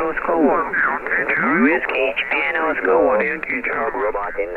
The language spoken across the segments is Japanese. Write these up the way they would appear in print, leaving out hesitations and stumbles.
Oscar 1. Whiskey, Japan Oscar 1. Robot in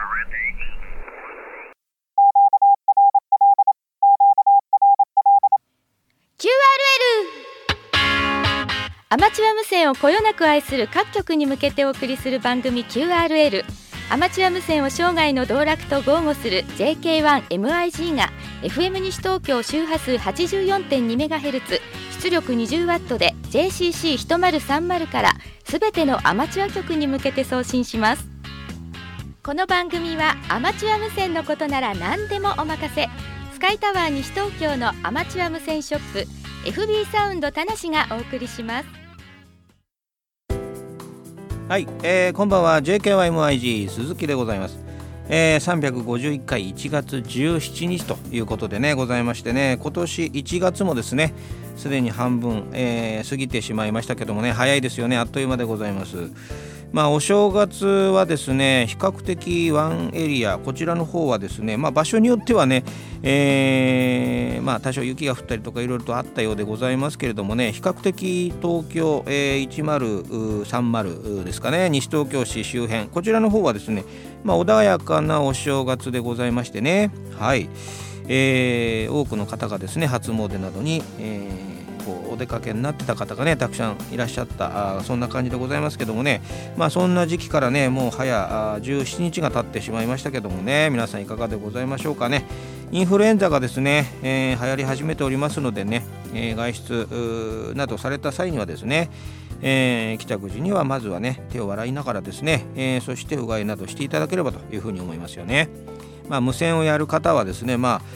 QRL アマチュア無線をこよなく愛する各局に向けてお送りする番組 QRL。 アマチュア無線を生涯の道楽と豪語する JK1MIG が FM 西東京周波数 84.2MHz 出力 20W で JCC1030 からすべてのアマチュア局に向けて送信します。この番組はアマチュア無線のことなら何でもお任せ、スカイタワー西東京のアマチュア無線ショップ FB サウンド田無がお送りします。 はい、こんばんは JK1MIG 鈴木でございます。351回1月17日ということでねございましてね、今年1月もですねすでに半分、過ぎてしまいましたけどもね、早いですよね、あっという間でございます。お正月はですね比較的湾エリアこちらの方はですね、場所によってはね、多少雪が降ったりとかいろいろとあったようでございますけれどもね、比較的東京、1030ですかね、西東京市周辺こちらの方はですね、穏やかなお正月でございましてね、はい、多くの方がですね初詣などに、お出かけになってた方がねたくさんいらっしゃったそんな感じでございますけどもね、そんな時期からねもう早17日が経ってしまいましたけどもね、皆さんいかがでございましょうかね。インフルエンザがですね、流行り始めておりますのでね、外出などされた際にはですね、帰宅時にはまずはね手を洗いながらですね、そしてうがいなどしていただければというふうに思いますよね。無線をやる方はですね、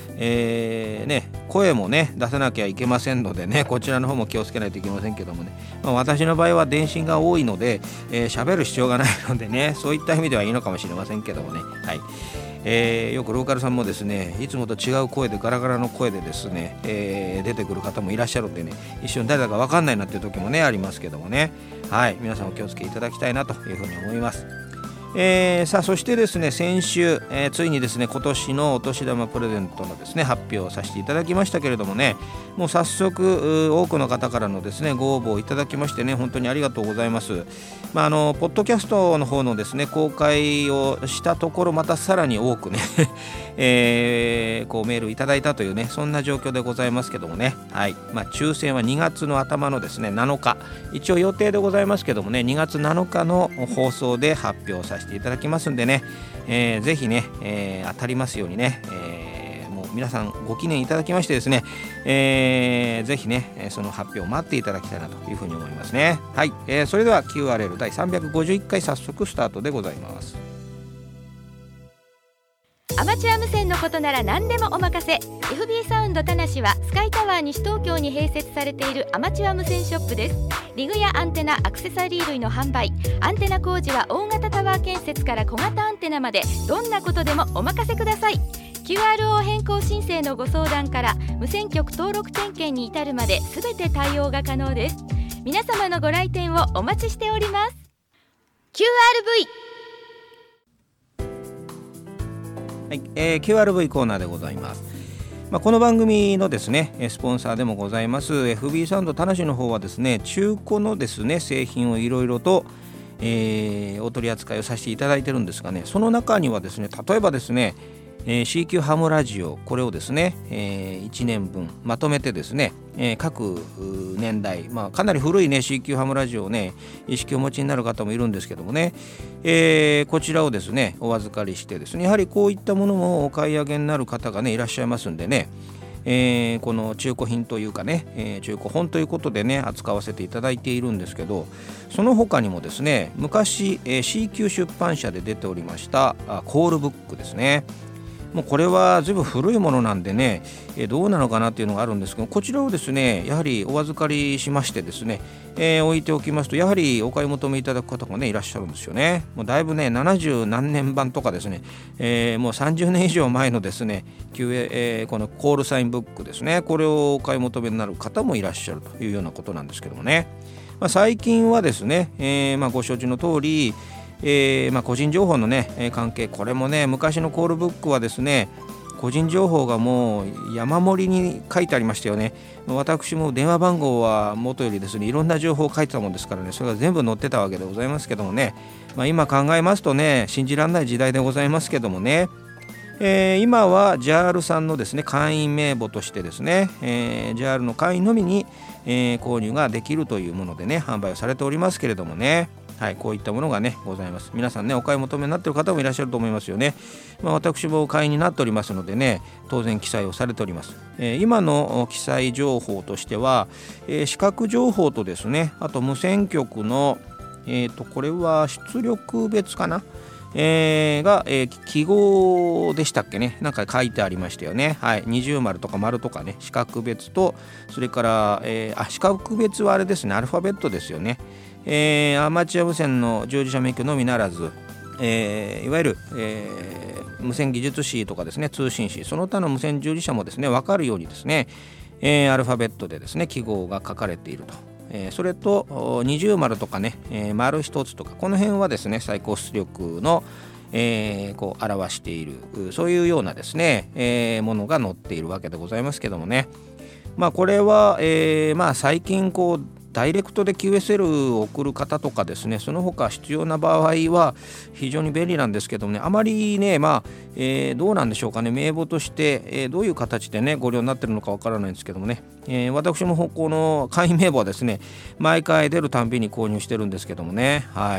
声もね出さなきゃいけませんのでね、こちらの方も気をつけないといけませんけどもね、私の場合は電信が多いので喋る必要がないのでね、そういった意味ではいいのかもしれませんけどもね、はい、よくローカルさんもですねいつもと違う声でガラガラの声でですね、出てくる方もいらっしゃるんでね、一瞬誰だか分かんないなっていう時もねありますけどもね、はい、皆さんお気をつけいただきたいなというふうに思います。さあそしてですね先週、ついにですね今年のお年玉プレゼントのですね発表をさせていただきましたけれどもね、もう早速多くの方からのですねご応募をいただきましてね本当にありがとうございます。ポッドキャストの方のですね公開をしたところまたさらに多くねメールいただいたというねそんな状況でございますけどもね、はい、抽選は2月の頭のですね7日一応予定でございますけどもね2月7日の放送で発表させていただきますんでね、ぜひね、当たりますようにね、もう皆さんご記念いただきましてですね、ぜひねその発表を待っていただきたいなというふうに思いますね。はい、それでは QRL 第351回早速スタートでございます。 アマチュア無線のことなら何でもお任せ。 FB サウンド田無はスカイタワー西東京に併設されているアマチュア無線ショップです。リグやアンテナ、アクセサリー類の販売、アンテナ工事は大型タワー建設から小型アンテナまでどんなことでもお任せください。 QRO 変更申請のご相談から無線局登録点検に至るまで全て対応が可能です。皆様のご来店をお待ちしております。 QRV はい、QRV コーナーでございます。この番組のですねスポンサーでもございます FB サウンド田無の方はですね中古のですね製品をいろいろと、お取り扱いをさせていただいてるんですがね、その中にはですね例えばですね、CQ ハムラジオこれをですね、1年分まとめてですね、各年代、かなり古いね CQ ハムラジオをね意識をお持ちになる方もいるんですけどもね、こちらをですねお預かりしてですね、やはりこういったものもお買い上げになる方がねいらっしゃいますんでね、この中古品というかね、中古本ということでね扱わせていただいているんですけど、その他にもですね昔、CQ 出版社で出ておりましたコールブックですね。もうこれはずいぶん古いものなんでね、どうなのかなっていうのがあるんですけど、こちらをですねやはりお預かりしましてですね、置いておきますとやはりお買い求めいただく方がねいらっしゃるんですよね。もうだいぶね70何年版とかですね、もう30年以上前のですね、このコールサインブックですね、これをお買い求めになる方もいらっしゃるというようなことなんですけどもね、最近はですね、ご承知の通り個人情報のね関係、これもね昔のコールブックはですね個個人情報がもう山盛りに書いてありましたよね。私も電話番号は元よりですねいろんな情報を書いてたもんですからね、それが全部載ってたわけでございますけどもね、今考えますとね信じられない時代でございますけどもね、今は JAL さんのですね会員名簿としてですね、JAL の会員のみに、購入ができるというものでね販売をされておりますけれどもね、はい、こういったものがねございます。皆さんねお買い求めになっている方もいらっしゃると思いますよね。私も会員になっておりますのでね当然記載をされております。今の記載情報としては、視覚情報とですねあと無線局のこれは出力別かな、が、記号でしたっけね、なんか書いてありましたよね。はい、二重丸とか丸とかね視覚別と、それから、視覚別はあれですねアルファベットですよね。アマチュア無線の従事者免許のみならず、いわゆる、無線技術士とかですね通信士その他の無線従事者もですね分かるようにですね、アルファベットでですね記号が書かれていると。それと二重丸とかね、丸一つとかこの辺はですね最高出力の、こう表しているそういうようなですね、ものが載っているわけでございますけどもね、これは、最近こうダイレクトで QSL を送る方とかですねその他必要な場合は非常に便利なんですけどもね、あまりねどうなんでしょうかね、名簿として、どういう形でねご利用になっているのかわからないんですけどもね、私もこの会員名簿はですね毎回出るたんびに購入してるんですけどもね、はい、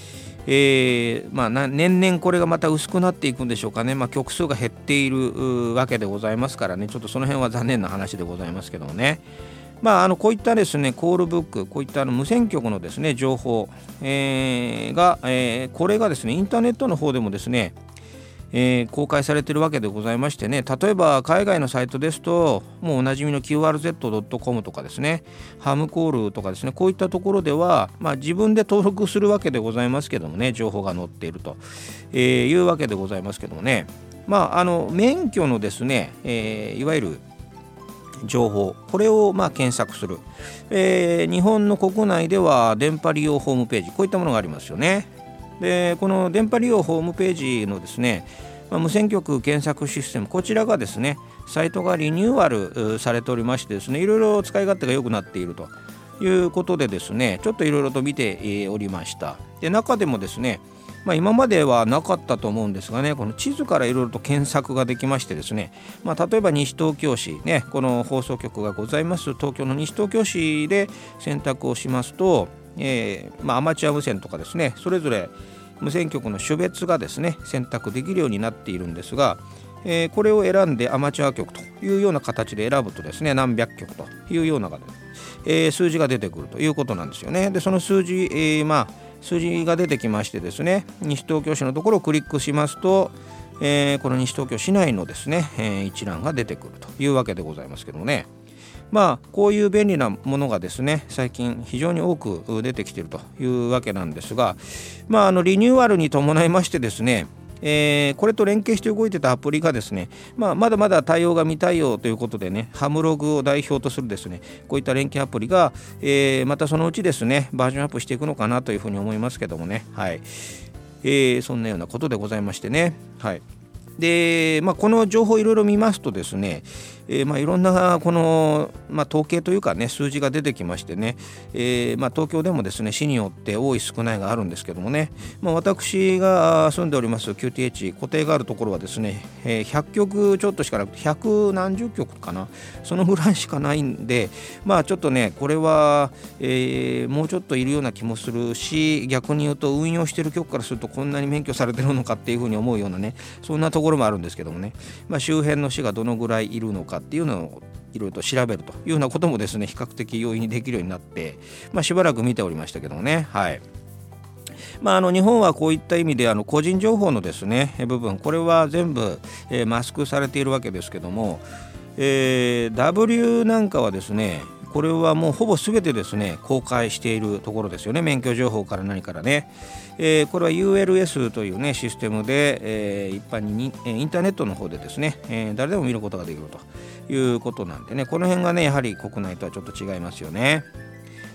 年々これがまた薄くなっていくんでしょうかね。曲数が減っているわけでございますからね、ちょっとその辺は残念な話でございますけどもね。こういったですねコールブック、こういった無線局のですね情報、これがですねインターネットの方でもですね、公開されているわけでございましてね、例えば海外のサイトですともうおなじみの QRZ.com とかですねハムコールとかですねこういったところでは、自分で登録するわけでございますけどもね情報が載っていると、いうわけでございますけどもね、免許のですね、いわゆる情報これを検索する、日本の国内では電波利用ホームページこういったものがありますよね。でこの電波利用ホームページのですね、無線局検索システムこちらがですねサイトがリニューアルされておりましてですねいろいろ使い勝手が良くなっているということでですねちょっといろいろと見ておりました。で中でもですね今まではなかったと思うんですがね、この地図からいろいろと検索ができましてですね、例えば西東京市ねこの放送局がございます東京の西東京市で選択をしますと、アマチュア無線とかですねそれぞれ無線局の種別がですね選択できるようになっているんですが、これを選んでアマチュア局というような形で選ぶとですね何百局というような、数字が出てくるということなんですよね。でその数字、数字が出てきましてですね西東京市のところをクリックしますと、この西東京市内のですね、一覧が出てくるというわけでございますけどもね、こういう便利なものがですね最近非常に多く出てきているというわけなんですが、リニューアルに伴いましてですねこれと連携して動いてたアプリがですね、まだまだ対応が未対応ということでねハムログを代表とするですねこういった連携アプリが、またそのうちですねバージョンアップしていくのかなというふうに思いますけどもね、はい、そんなようなことでございましてね、はい。でこの情報いろいろ見ますとですね、いろんなこの、統計というかね数字が出てきましてね、東京でもですね市によって多い少ないがあるんですけどもね、私が住んでおります QTH 固定があるところはですね、100局ちょっとしかなくて100何十局かなそのぐらいしかないんでちょっとねこれは、もうちょっといるような気もするし、逆に言うと運用している局からするとこんなに免許されてるのかっていうふうに思うようなねそんなところもあるんですけどもね、周辺の市がどのぐらいいるのかっていうのをいろいろと調べるというようなこともですね比較的容易にできるようになって、しばらく見ておりましたけどもね、はい。日本はこういった意味で個人情報のですね部分これは全部、マスクされているわけですけども、W なんかはですねこれはもうほぼ全てですね公開しているところですよね。免許情報から何からね、これは ULS というねシステムで、一般にインターネットの方でですね、誰でも見ることができるということなんでね、この辺がねやはり国内とはちょっと違いますよね。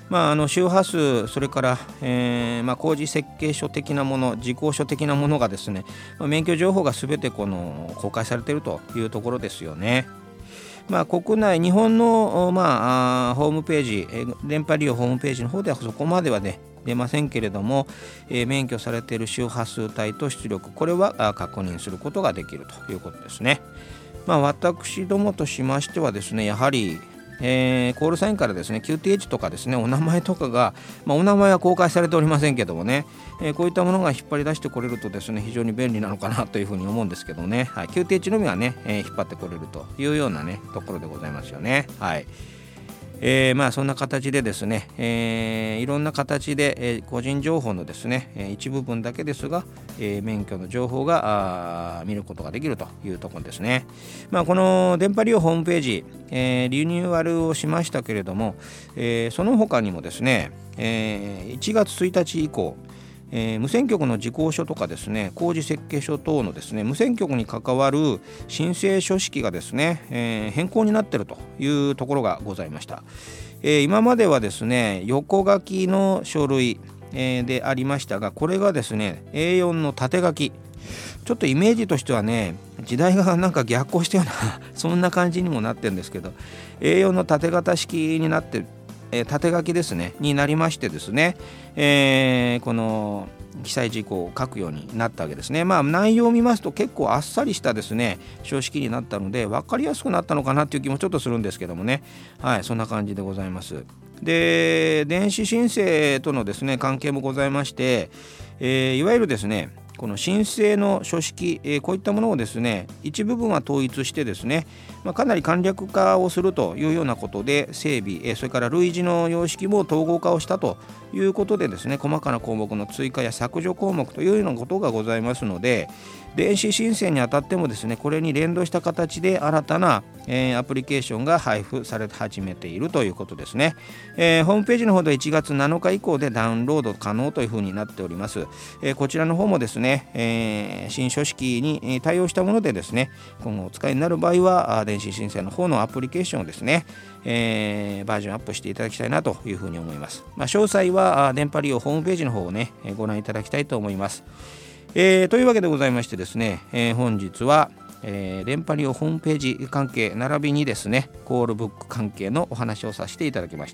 周波数、それから、工事設計書的なもの、事項書的なものがですね、免許情報がすべて公開されているというところですよね。国内、日本の、ホームページ、電波利用ホームページの方ではそこまではね出ませんけれども、免許されている周波数帯と出力、これは確認することができるということですね。私どもとしましてはですね、やはりコールサインからですね QTH とかですね、お名前とかが、お名前は公開されておりませんけどもね、こういったものが引っ張り出してこれるとですね、非常に便利なのかなというふうに思うんですけどね、QTH のみはね、引っ張ってこれるというようなねところでございますよね。そんな形でですね、いろんな形で、個人情報のですね、一部分だけですが、免許の情報が見ることができるというところですね。この電波利用ホームページ、リニューアルをしましたけれども、その他にもですね、1月1日以降、無線局の事項書とかですね、工事設計書等のですね、無線局に関わる申請書式がですね、変更になっているというところがございました。今まではですね、横書きの書類、でありましたが、これがですね A4 の縦書き、ちょっとイメージとしてはね、時代がなんか逆行したようなそんな感じにもなってるんですけど、 A4 の縦型式になって縦書きですねになりましてですね、この記載事項を書くようになったわけですね。内容を見ますと結構あっさりしたですね書式になったので、分かりやすくなったのかなという気もちょっとするんですけどもね、そんな感じでございます。で、電子申請とのですね関係もございまして、いわゆるですねこの申請の書式、こういったものをですね一部分は統一してですね、かなり簡略化をするというようなことで整備、それから類似の様式も統合化をしたということでですね、細かな項目の追加や削除項目というようなことがございますので、電子申請にあたってもですね、これに連動した形で新たな、アプリケーションが配布され始めているということですね。ホームページの方で1月7日以降でダウンロード可能というふうになっております。こちらの方もですね、新書式に対応したものでですね、今後お使いになる場合は電子申請の方のアプリケーションをですね、バージョンアップしていただきたいなというふうに思います。詳細は電波利用ホームページの方をねご覧いただきたいと思います。というわけでございましてですね、本日は、電波利用ホームページ関係並びにですねコールブック関係のお話をさせていただきました。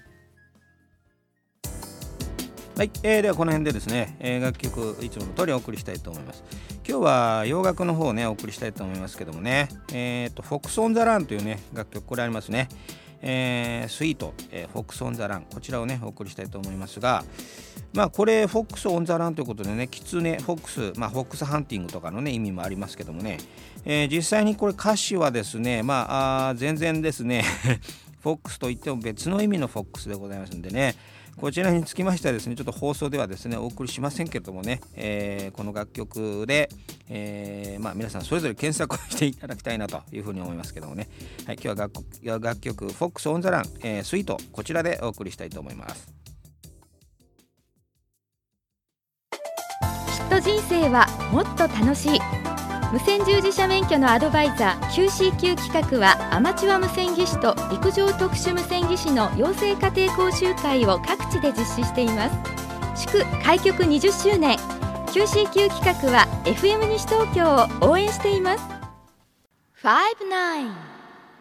ではこの辺でですね、楽曲いつもの通りお送りしたいと思います。今日は洋楽の方をねお送りしたいと思いますけどもね、フォックスオンザランというね楽曲、これありますね。スイート、フォックスオンザラン、こちらをねお送りしたいと思いますが、これフォックスオンザランということでね、キツネフォックス、フォックスハンティングとかのね意味もありますけどもね、実際にこれ歌詞はですね全然ですねフォックスといっても別の意味のフォックスでございますんでね、こちらにつきましてはですね、ちょっと放送ではですねお送りしませんけれどもね、この楽曲で、皆さんそれぞれ検索をしていただきたいなというふうに思いますけどもね、今日は楽曲フォックスオンザラン、スイート、こちらでお送りしたいと思います。 きっと人生はもっと楽しい。無線従事者免許のアドバイザー QCQ 企画は、アマチュア無線技師と陸上特殊無線技師の養成家庭講習会を各地で実施しています。祝開局20周年 QCQ 企画は FM 西東京を応援しています。59。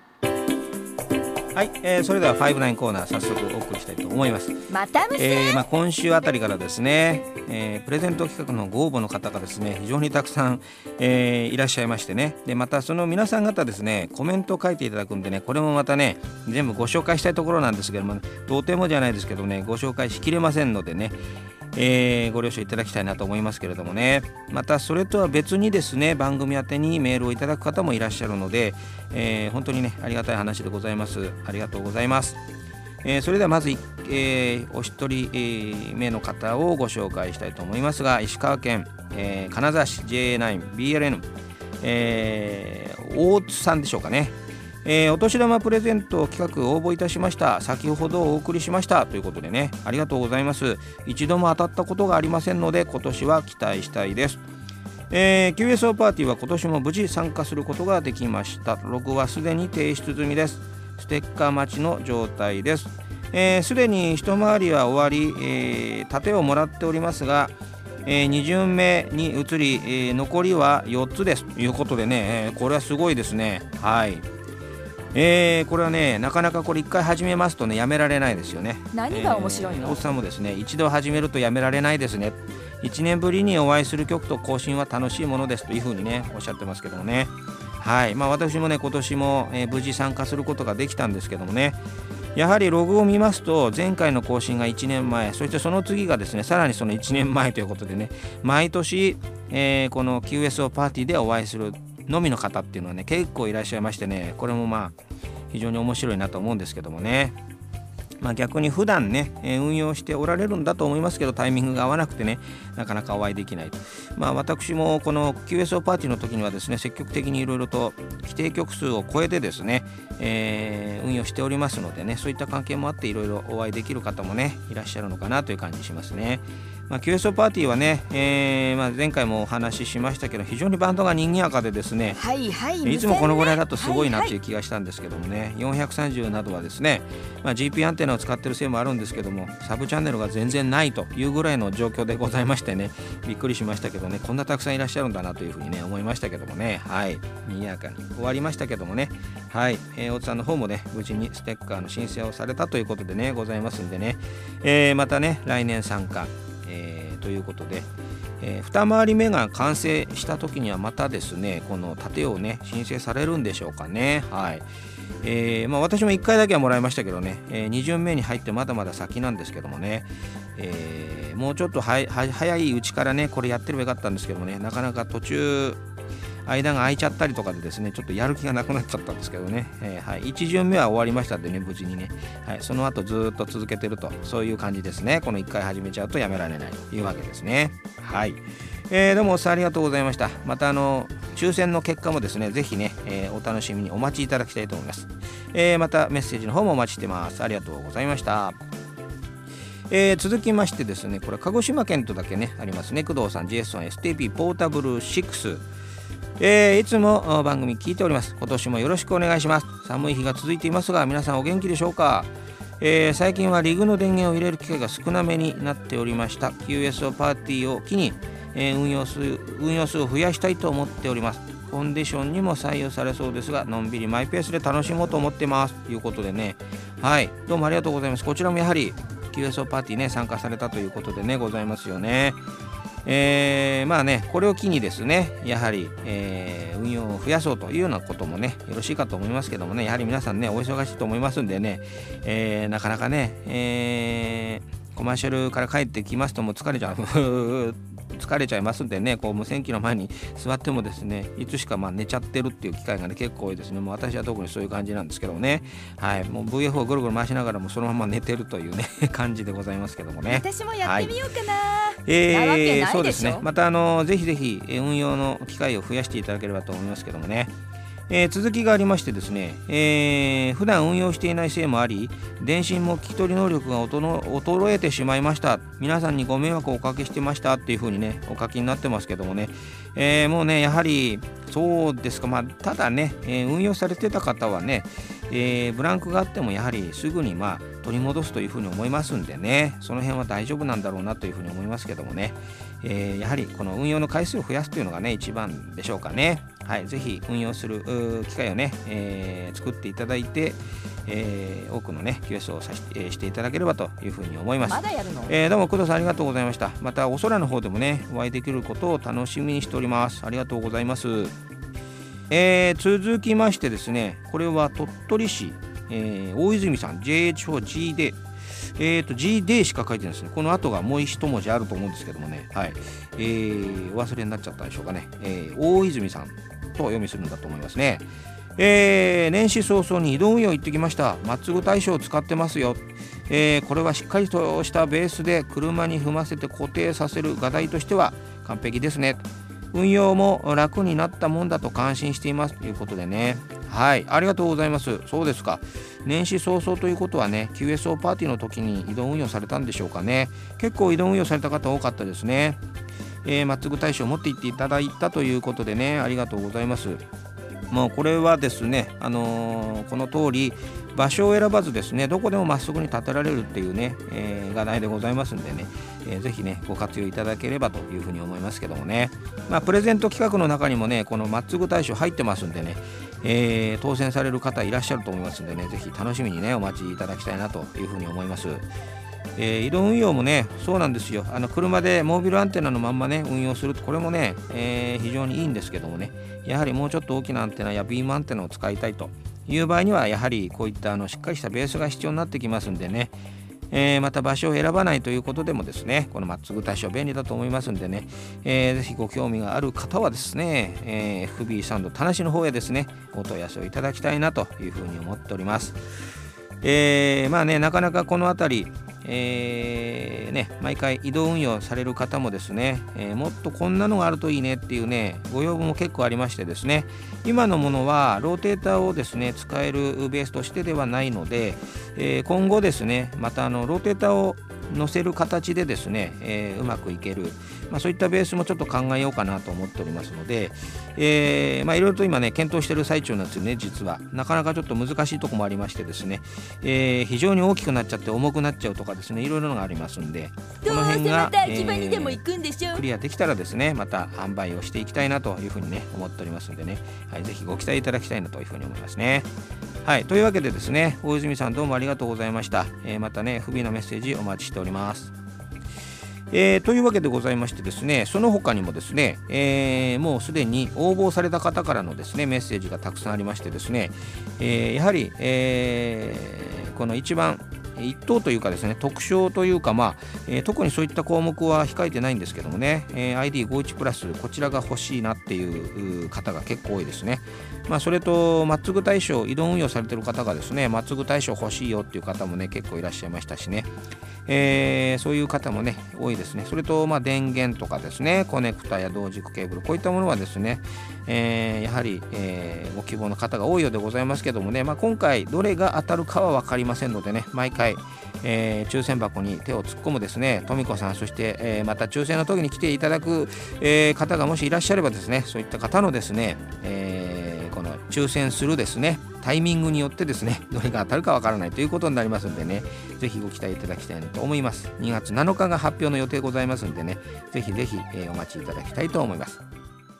それでは59コーナー早速お送りしたいと思います。 また無線、 今週あたりからですね、プレゼント企画のご応募の方がですね非常にたくさん、いらっしゃいましてね、でまたその皆さん方ですねコメントを書いていただくんでね、これもまたね全部ご紹介したいところなんですけども、とてもじゃないですけどねご紹介しきれませんのでね、ご了承いただきたいなと思いますけれどもね、またそれとは別にですね番組宛てにメールをいただく方もいらっしゃるので、本当にねありがたい話でございます。ありがとうございます。それではまず、お一人、目の方をご紹介したいと思いますが、石川県、金沢市 JA9BLN、大津さんでしょうかね。お年玉プレゼント企画応募いたしました。先ほどお送りしましたということでね、ありがとうございます。一度も当たったことがありませんので今年は期待したいです。QSO パーティーは今年も無事参加することができました。ログはすでに提出済みです。ステッカー待ちの状態です。 すでに一回りは終わり、盾をもらっておりますが、2巡目に移り、残りは4つですということでね、これはすごいですね。はい、これはね、なかなかこれ1回始めますとね、やめられないですよね。 何が面白いの？ 大津さんもですね、一度始めるとやめられないですね。1年ぶりにお会いする曲と更新は楽しいものですというふうにね、おっしゃってますけどもね。はい、私もね、今年も、無事参加することができたんですけどもね、やはりログを見ますと、前回の更新が1年前、そしてその次がですね、さらにその1年前ということでね、毎年、この QSO パーティーでお会いするのみの方っていうのはね、結構いらっしゃいましてね、これも非常に面白いなと思うんですけどもね。逆に普段ね、運用しておられるんだと思いますけど、タイミングが合わなくてね、なかなかお会いできないと。私もこの QSO パーティーの時にはですね、積極的にいろいろと規定曲数を超えてですね、運用しておりますのでね、そういった関係もあっていろいろお会いできる方もね、いらっしゃるのかなという感じしますね。QSO パーティーはね、前回もお話ししましたけど、非常にバンドが賑やかでですね、いつもこのぐらいだとすごいなっていう気がしたんですけどもね、430などはですね、GP アンテナを使ってるせいもあるんですけども、サブチャンネルが全然ないというぐらいの状況でございましてね、びっくりしましたけどね、こんなたくさんいらっしゃるんだなというふうにね、思いましたけどもね。はい、賑やかに終わりましたけどもね。はい、大津さんの方もね、無事にステッカーの申請をされたということでね、ございますんでね、またね、来年参加ということで、二回り目が完成した時にはまたですね、この盾をね、申請されるんでしょうかね。はい、私も1回だけはもらいましたけどね、2巡目に入ってまだまだ先なんですけどもね、もうちょっと早いうちからね、これやってればよかったんですけどもね、なかなか途中間が空いちゃったりとかでですね、ちょっとやる気がなくなっちゃったんですけどね、1巡目は終わりましたんでね、無事にね、その後ずっと続けてると、そういう感じですね。この1回始めちゃうとやめられないというわけですね。はい、どうもありがとうございました。また抽選の結果もですね、ぜひね、お楽しみにお待ちいただきたいと思います。またメッセージの方もお待ちしてます。ありがとうございました。続きましてですね、これ鹿児島県とだけねありますね、工藤さん JS1STP ポータブル6、いつも番組聞いております。今年もよろしくお願いします。寒い日が続いていますが、皆さんお元気でしょうか。最近はリグの電源を入れる機会が少なめになっておりました。 QSO パーティーを機に、運用数を増やしたいと思っております。コンディションにも採用されそうですが、のんびりマイペースで楽しもうと思ってますということでね。はい、どうもありがとうございます。こちらもやはり QSO パーティーね、参加されたということでね、ございますよね。これを機にですね、やはり、運用を増やそうというようなこともね、よろしいかと思いますけどもね、やはり皆さんね、お忙しいと思いますんでね、なかなかね、コマーシャルから帰ってきますともう疲れちゃいますんでね、こう無線機の前に座ってもですね、いつしか寝ちゃってるっていう機会がね、結構多いですね。もう私は特にそういう感じなんですけどもね。はい、もう VF をぐるぐる回しながらもそのまま寝てるというね感じでございますけどもね。 私もやってみようかな。なわけないでしょ。 そうですね。またぜひぜひ運用の機会を増やしていただければと思いますけどもね。続きがありましてですね、普段運用していないせいもあり、電信も聞き取り能力が衰えてしまいました。皆さんにご迷惑をおかけしてましたっていう風にね、お書きになってますけどもね、もうね、やはりそうですか。ただね、運用されてた方はね、ブランクがあってもやはりすぐに取り戻すというふうに思いますんでね、その辺は大丈夫なんだろうなというふうに思いますけどもね、やはりこの運用の回数を増やすというのがね、一番でしょうかね。はい、ぜひ運用する機会をね、作っていただいて、多くのね QS をしていただければというふうに思います。 まだやるの？ どうも工藤さんありがとうございました。またお空の方でもね、お会いできることを楽しみにしております。ありがとうございます。続きましてですね、これは鳥取市、大泉さん JH4G でG でしか書いてないですね。この後がもう一文字あると思うんですけどもね、はい、お忘れになっちゃったでしょうかね。大泉さんとお読みするんだと思いますね。年始早々に移動運用行ってきました。松具大将を使ってますよ。これはしっかりとしたベースで車に踏ませて固定させる画題としては完璧ですね。運用も楽になったもんだと感心していますということでね。はい、ありがとうございます。そうですか。年始早々ということはね、 QSO パーティーの時に移動運用されたんでしょうかね。結構移動運用された方多かったですね。松具大将を持って行っていただいたということでね、ありがとうございます。 もうこれはですね、この通り場所を選ばずですね、どこでもまっすぐに建てられるっていうね、が題でございますんでね、ぜひねご活用いただければというふうに思いますけどもね、プレゼント企画の中にもねこのまっつぐ大賞入ってますんでね、当選される方いらっしゃると思いますんでね、ぜひ楽しみにねお待ちいただきたいなというふうに思います。移動運用もねそうなんですよ。車でモービルアンテナのまんまね運用するとこれもね、非常にいいんですけどもね、やはりもうちょっと大きなアンテナやビームアンテナを使いたいという場合にはやはりこういったしっかりしたベースが必要になってきますんでね、また場所を選ばないということでもですね、このまっつぐ大賞便利だと思いますんでね、ぜひご興味がある方はですね、FB サンド田無の方へですねお問い合わせをいただきたいなというふうに思っております。なかなかこのあたり、毎回移動運用される方もですね、もっとこんなのがあるといいねっていうねご要望も結構ありましてですね、今のものはローテーターをですね使えるベースとしてではないので、今後ですねまたローテーターを乗せる形でですね、うまくいける、そういったベースもちょっと考えようかなと思っておりますので、いろいろと今ね検討している最中なんですよね。実はなかなかちょっと難しいところもありましてですね、非常に大きくなっちゃって重くなっちゃうとかですね、いろいろのがありますんで、この辺が、クリアできたらですねまた販売をしていきたいなというふうにね思っておりますんでね、ぜひご期待いただきたいなというふうに思いますね。というわけでですね、大泉さんどうもありがとうございました。またね不備のメッセージお待ちしております。というわけでございましてですね、その他にもですね、もうすでに応募された方からのですねメッセージがたくさんありましてですね、やはり、この一番一等というかですね特賞というか、特にそういった項目は控えてないんですけどもね、ID51 プラスこちらが欲しいなっていう方が結構多いですね。それとまっつぐ大賞移動運用されてる方がですねまっつぐ大賞欲しいよっていう方もね結構いらっしゃいましたしね、そういう方もね多いですね。それと電源とかですねコネクタや同軸ケーブルこういったものはですね、やはり、ご希望の方が多いようでございますけどもね、今回どれが当たるかは分かりませんのでね、毎回、抽選箱に手を突っ込むですね富子さん、そして、また抽選の時に来ていただく、方がもしいらっしゃればですね、そういった方のですね、この抽選するですねタイミングによってですねどれが当たるかわからないということになりますんでね、ぜひご期待いただきたいなと思います。2月7日が発表の予定ございますんでね、ぜひぜひ、お待ちいただきたいと思います。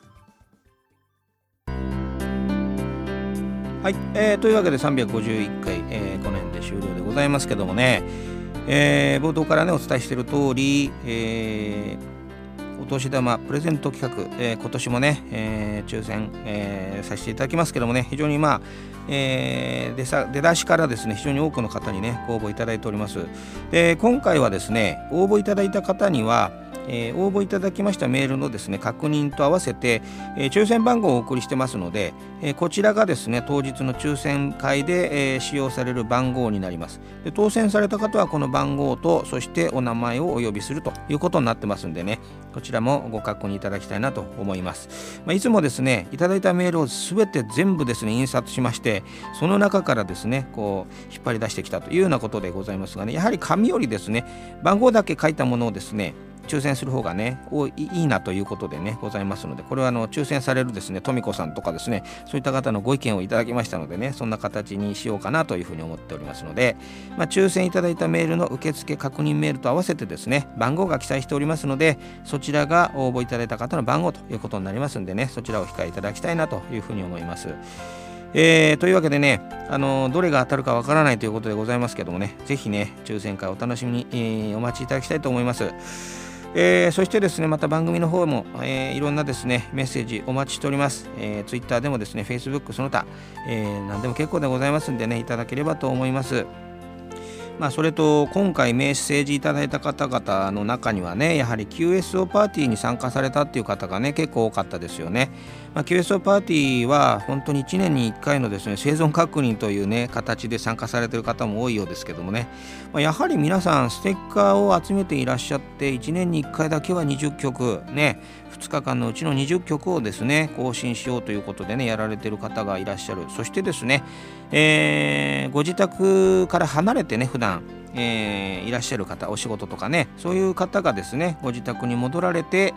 というわけで351回、この辺で終了でございますけどもね、冒頭からねお伝えしている通り、お年玉プレゼント企画、今年もね、抽選、させていただきますけどもね、非常に出だしからですね非常に多くの方にねご応募いただいております。で今回はですね応募いただいた方には応募いただきましたメールのですね確認と合わせて、抽選番号をお送りしてますので、こちらがですね当日の抽選会で、使用される番号になります。で当選された方はこの番号とそしてお名前をお呼びするということになってますんでね、こちらもご確認いただきたいなと思います。いつもですねいただいたメールを全て全部ですね印刷しまして、その中からですねこう引っ張り出してきたというようなことでございますがね、やはり紙よりですね番号だけ書いたものをですね抽選する方がねいいなということでねございますので、これは抽選されるですね富子さんとかですねそういった方のご意見をいただきましたのでね、そんな形にしようかなというふうに思っておりますので、抽選いただいたメールの受付確認メールと合わせてですね番号が記載しておりますので、そちらが応募いただいた方の番号ということになりますんでね、そちらをお控えいただきたいなというふうに思います。というわけでね、どれが当たるかわからないということでございますけどもね、ぜひね抽選会お楽しみに、お待ちいただきたいと思います。そしてですねまた番組の方も、いろんなですねメッセージお待ちしております。Twitter でもですね Facebook その他、何でも結構でございますんでねいただければと思います。それと今回メッセージいただいた方々の中にはね、やはり QSO パーティーに参加されたっていう方がね結構多かったですよね。QSO パーティーは本当に1年に1回のですね生存確認というね形で参加されている方も多いようですけどもね、やはり皆さんステッカーを集めていらっしゃって、1年に1回だけは20曲ね2日間のうちの20曲をですね更新しようということでねやられている方がいらっしゃる。そしてですね、ご自宅から離れてね普段いらっしゃる方、お仕事とかねそういう方がですねご自宅に戻られて、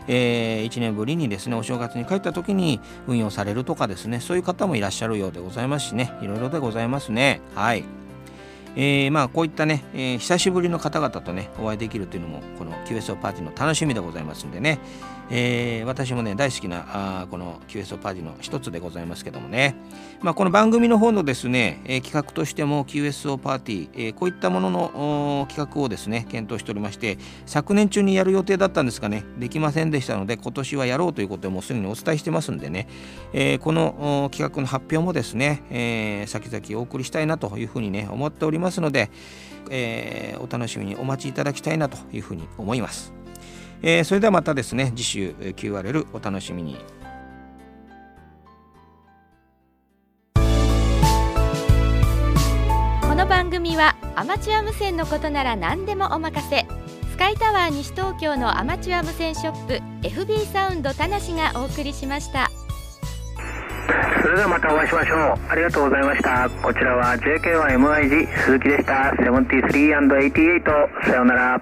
1年ぶりにですねお正月に帰った時に運用されるとかですね、そういう方もいらっしゃるようでございますしね、いろいろでございますね。はい。こういったね、久しぶりの方々とねお会いできるというのもこの QSO パーティーの楽しみでございますんでね、私もね大好きなこの QSO パーティーの一つでございますけどもね、この番組の方のですね、企画としても QSO パーティー、こういったものの企画をですね検討しておりまして、昨年中にやる予定だったんですがねできませんでしたので、今年はやろうということをもうすでにお伝えしてますんでね、この企画の発表もですね、先々お送りしたいなというふうにね思っておりますので、お楽しみにお待ちいただきたいなというふうに思います。それではまたですね次週 QRL お楽しみに。 この番組はアマチュア無線のことなら何でもお任せ、スカイタワー西東京のアマチュア無線ショップ FB サウンド田無がお送りしました。 それではまたお会いしましょう。ありがとうございました。こちらは JK1MIG 鈴木でした。73&88、さようなら。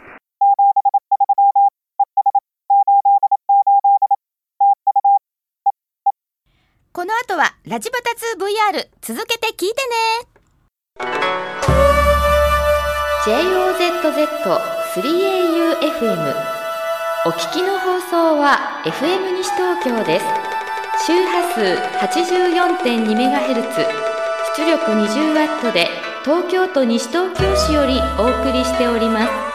この後はラジバタ 2VR 続けて聞いてね。JOZZ3AUFM お聞きの放送は FM 西東京です。周波数 84.2MHz 出力 20W で東京都西東京市よりお送りしております。